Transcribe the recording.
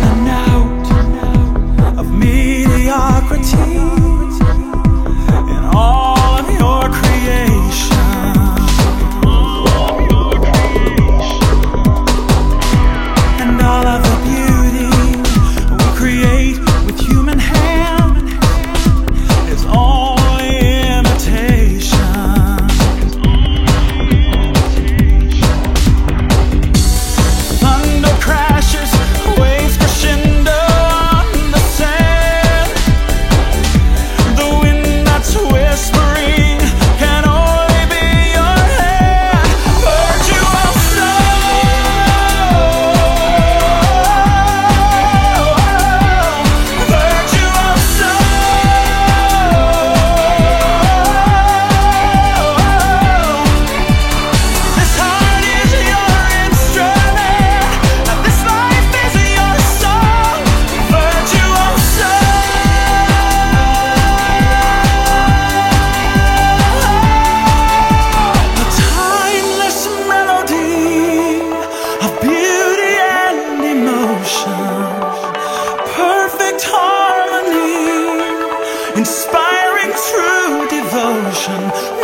running out of mediocrity in all of your creation, and all of the beauty we create with human hand is only imitation. Thunder crashes, waves crescendo on the sand. The wind that's whispering can only be your hand. Virtuoso, virtuoso. This heart is your instrument, and this life is your song. Virtuoso. A timeless melody of beauty and emotion, perfect harmony, inspiring true devotion.